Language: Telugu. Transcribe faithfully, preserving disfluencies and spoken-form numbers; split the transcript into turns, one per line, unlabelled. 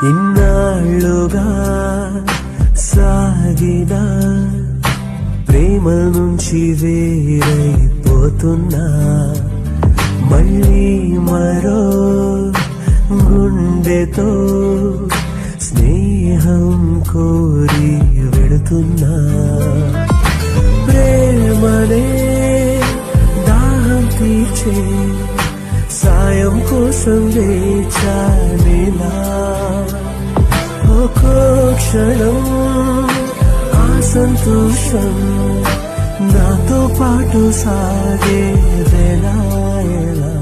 ఇన్నాళ్ళుగా సాగిన ప్రేమ నుంచి వేరైపోతున్నా మళ్ళీ మరో గుండెతో స్నేహం కోరి వెళుతున్నా ప్రేమనే దాహం తీర్చే సాయం కోసం వేచానేలా ఒక్కో క్షణం ఆ సంతోషం నాతో పాటు సాగేదెలా ఎలా